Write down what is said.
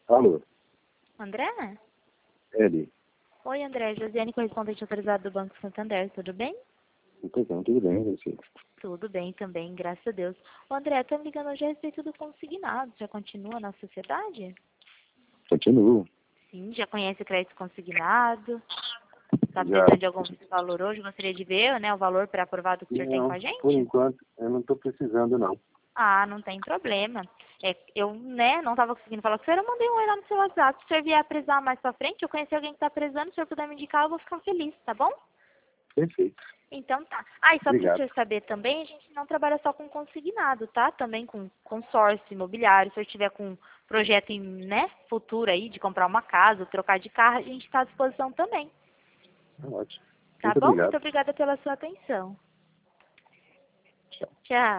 Alô, André? Eli. Oi, André. Josiane, correspondente autorizado do Banco Santander. Tudo bem? Então, tudo bem, você? Tudo bem também, graças a Deus. Ô, André, estou me ligando hoje a respeito do consignado. Já continua na sociedade? Continuo. Sim, já conhece o crédito consignado? Está Já. precisando de algum valor hoje? Gostaria de ver, né, o valor pré-aprovado que o senhor tem com a Não, por gente? enquanto, eu não estou precisando, não. Ah, não tem problema. Eu, né, não estava conseguindo falar com o senhor, eu mandei um oi lá no seu WhatsApp. Se o senhor vier precisar mais pra frente, eu conheci alguém que está precisando, se o senhor puder me indicar, eu vou ficar feliz, tá bom? Perfeito. Então tá. Ah, e só para o Obrigado. senhor saber também, a gente não trabalha só com consignado, tá? Também com consórcio imobiliário. Se o senhor tiver com projeto em, né, futuro aí, de comprar uma casa, trocar de carro, a gente está à disposição também. Tá ótimo. Tá Muito bom? Muito obrigado. obrigada pela sua atenção. Tchau.